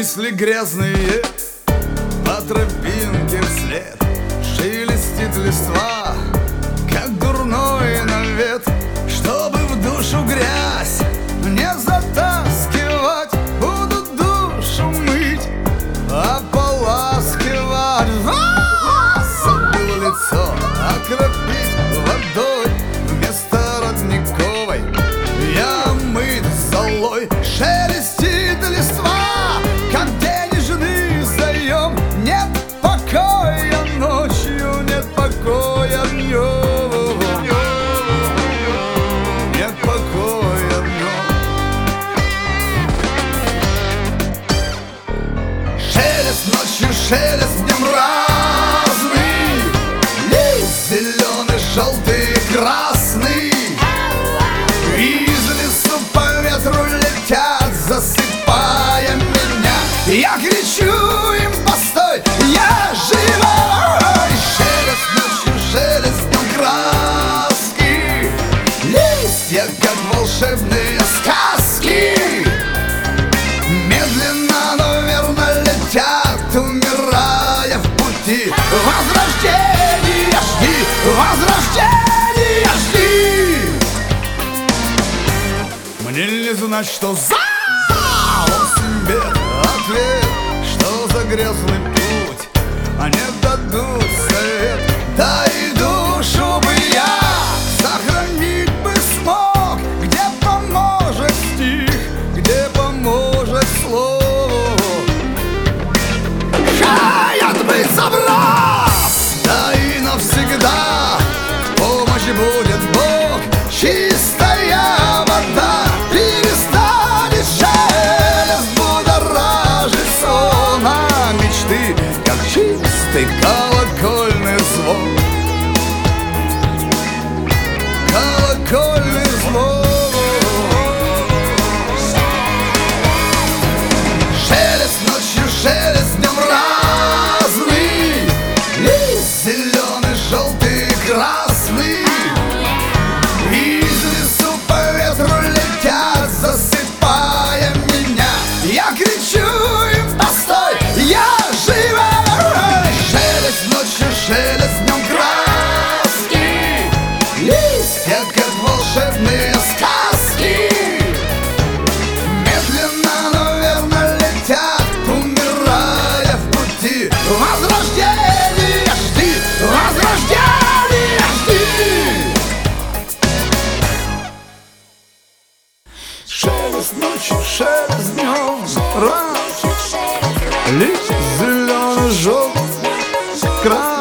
Мысли грязные по тропинке вслед, шелестит листва, как дурной навет. Чтобы в душу грязь не затаскивать, буду душу мыть, ополаскивать. Забыл лицо окропить водой вместо родниковой. Я мыт золой, шелестит листва, как денежный заем. Нет покоя ночью, нет покоя днем, нет покоя днем. Шелест ночью, шелест днем разный, лист зеленый, желтый, красный. Из лесу по ветру летят, засыпая меня. Я кричу им: постой, я живой! Шелест ночью, шелест днем краски, листья, как волшебные сказки. Медленно, но верно летят, умирая в пути. Возрождение жди, возрождение жди. Мне не знать, что за себе ответ, что за грязный путь они дадут совет. Да и душу бы я сохранить бы смог, где поможет стих, где поможет слово. Хаят бы заброс, да и навсегда в помощь будет Бог. Чистая вода перестанет шелест будоражить сон, а мечты, как чистый колокольный звон. Колокольный звон. Шелест ночью, шелест днем разный, лист зеленый, желтый, красный. Из лесу по ветру летят, засыпая меня. Я кричу им: постой, я живой! Шелест ночью, шелест днем краски, листья, как волшебные сказки. Медленно, но верно летят, умирая в пути. Возрождение жди, возрождение жди. Шелест ночью, шелест днем, раз, лист зеленый, желтый, красный.